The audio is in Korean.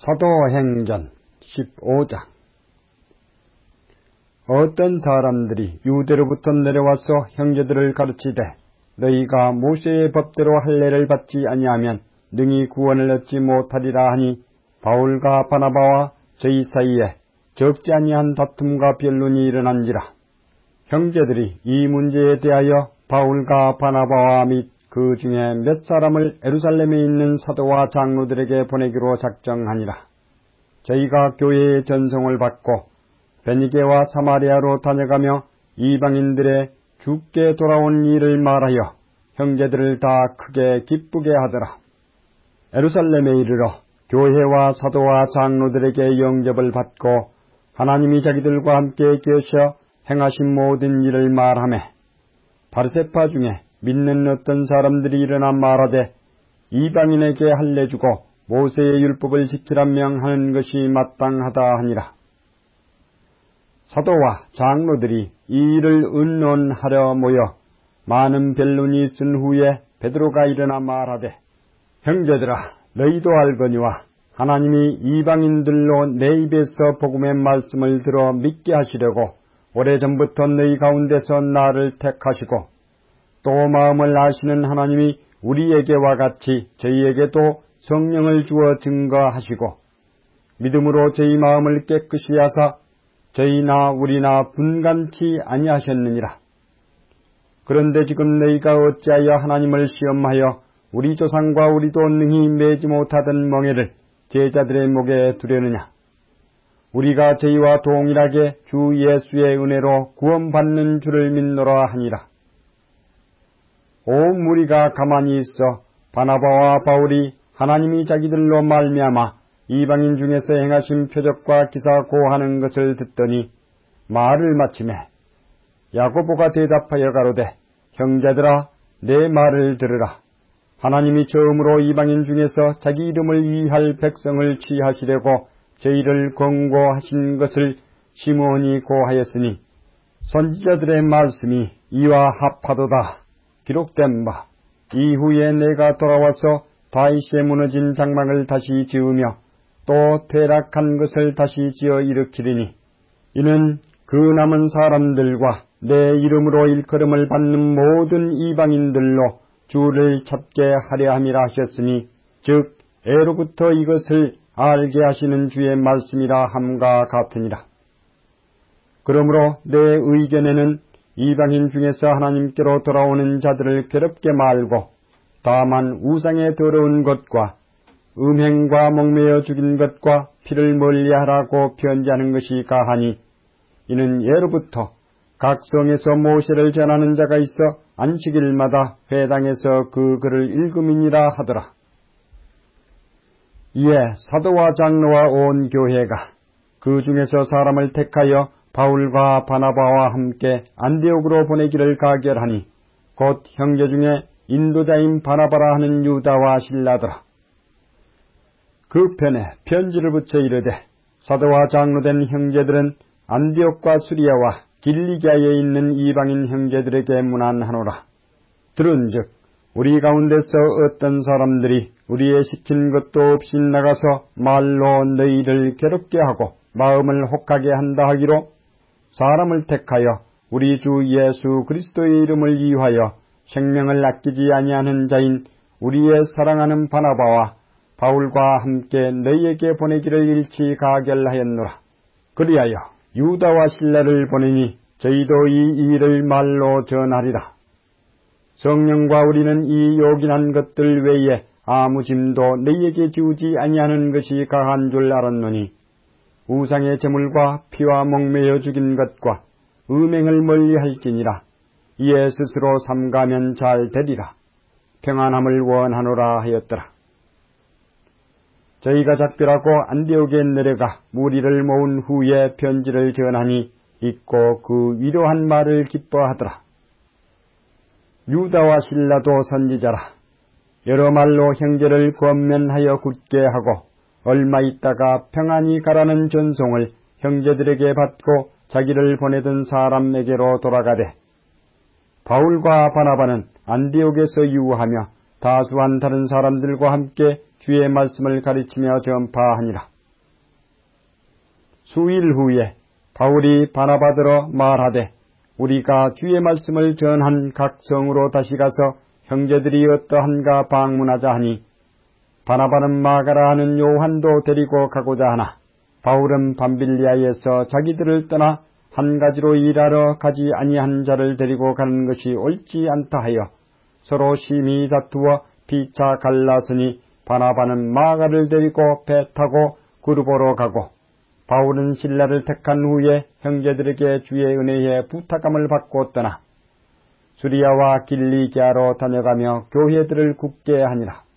사도행전 15장. 어떤 사람들이 유대로부터 내려와서 형제들을 가르치되 너희가 모세의 법대로 할례를 받지 아니하면 능히 구원을 얻지 못하리라 하니 바울과 바나바와 저희 사이에 적지 아니한 다툼과 변론이 일어난지라. 형제들이 이 문제에 대하여 바울과 바나바와 및 그 중에 몇 사람을 예루살렘에 있는 사도와 장로들에게 보내기로 작정하니라. 저희가 교회의 전송을 받고 베니게와 사마리아로 다녀가며 이방인들의 주께 돌아온 일을 말하여 형제들을 다 크게 기쁘게 하더라. 예루살렘에 이르러 교회와 사도와 장로들에게 영접을 받고 하나님이 자기들과 함께 계셔 행하신 모든 일을 말하매 바르세파 중에 믿는 어떤 사람들이 일어나 말하되 이방인에게 할례 주고 모세의 율법을 지키라 명하는 것이 마땅하다 하니라. 사도와 장로들이 이 일을 의논하려 모여 많은 변론이 있은 후에 베드로가 일어나 말하되 형제들아, 너희도 알거니와 하나님이 이방인들로 내 입에서 복음의 말씀을 들어 믿게 하시려고 오래전부터 너희 가운데서 나를 택하시고 또 마음을 아시는 하나님이 우리에게와 같이 저희에게도 성령을 주어 증거하시고 믿음으로 저희 마음을 깨끗이 하사 저희나 우리나 분간치 아니하셨느니라. 그런데 지금 너희가 어찌하여 하나님을 시험하여 우리 조상과 우리도 능히 매지 못하던 멍에를 제자들의 목에 두려느냐. 우리가 저희와 동일하게 주 예수의 은혜로 구원받는 줄을 믿노라 하니라. 온 무리가 가만히 있어 바나바와 바울이 하나님이 자기들로 말미암아 이방인 중에서 행하신 표적과 기사 고하는 것을 듣더니 말을 마치매 야고보가 대답하여 가로되 형제들아, 내 말을 들으라. 하나님이 처음으로 이방인 중에서 자기 이름을 위할 백성을 취하시려고 저희를 권고하신 것을 시므온이 고하였으니 선지자들의 말씀이 이와 합하도다. 기록된 바 이후에 내가 돌아와서 다윗의 무너진 장막을 다시 지으며 또 퇴락한 것을 다시 지어 일으키리니 이는 그 남은 사람들과 내 이름으로 일컬음을 받는 모든 이방인들로 주를 찾게 하려 함이라 하셨으니 즉 애로부터 이것을 알게 하시는 주의 말씀이라 함과 같으니라. 그러므로 내 의견에는 이방인 중에서 하나님께로 돌아오는 자들을 괴롭게 말고 다만 우상의 더러운 것과 음행과 목매어 죽인 것과 피를 멀리하라고 편지하는 것이 가하니 이는 예로부터 각 성에서 모세를 전하는 자가 있어 안식일마다 회당에서 그 글을 읽음이니라 하더라. 이에 사도와 장로와 온 교회가 그 중에서 사람을 택하여 바울과 바나바와 함께 안디옥으로 보내기를 가결하니 곧 형제 중에 인도자인 바나바라 하는 유다와 실라더라. 그 편에 편지를 붙여 이르되 사도와 장로된 형제들은 안디옥과 수리아와 길리기아에 있는 이방인 형제들에게 문안하노라. 들은즉 우리 가운데서 어떤 사람들이 우리의 시킨 것도 없이 나가서 말로 너희를 괴롭게 하고 마음을 혹하게 한다 하기로 사람을 택하여 우리 주 예수 그리스도의 이름을 위하여 생명을 아끼지 아니하는 자인 우리의 사랑하는 바나바와 바울과 함께 너희에게 보내기를 일치 가결하였노라. 그리하여 유다와 실라를 보내니 저희도 이 일을 말로 전하리라. 성령과 우리는 이 요긴한 것들 외에 아무 짐도 너희에게 지우지 아니하는 것이 가한 줄 알았노니 우상의 제물과 피와 목매어 죽인 것과 음행을 멀리할지니라. 이에 스스로 삼가면 잘 되리라. 평안함을 원하노라 하였더라. 저희가 작별하고 안디옥에 내려가 무리를 모은 후에 편지를 전하니 읽고 그 위로한 말을 기뻐하더라. 유다와 실라도 선지자라. 여러 말로 형제를 권면하여 굳게 하고 얼마 있다가 평안히 가라는 전송을 형제들에게 받고 자기를 보내던 사람에게로 돌아가되 바울과 바나바는 안디옥에서 유하며 다수한 다른 사람들과 함께 주의 말씀을 가르치며 전파하니라. 수일 후에 바울이 바나바더러 말하되 우리가 주의 말씀을 전한 각 성으로 다시 가서 형제들이 어떠한가 방문하자 하니 바나바는 마가라 하는 요한도 데리고 가고자 하나 바울은 밤빌리아에서 자기들을 떠나 한 가지로 일하러 가지 아니한 자를 데리고 가는 것이 옳지 않다 하여 서로 심히 다투어 피차 갈라서니 바나바는 마가를 데리고 배 타고 그룹으로 가고 바울은 실라를 택한 후에 형제들에게 주의 은혜에 부탁함을 받고 떠나 수리아와 길리기아로 다녀가며 교회들을 굳게 하니라.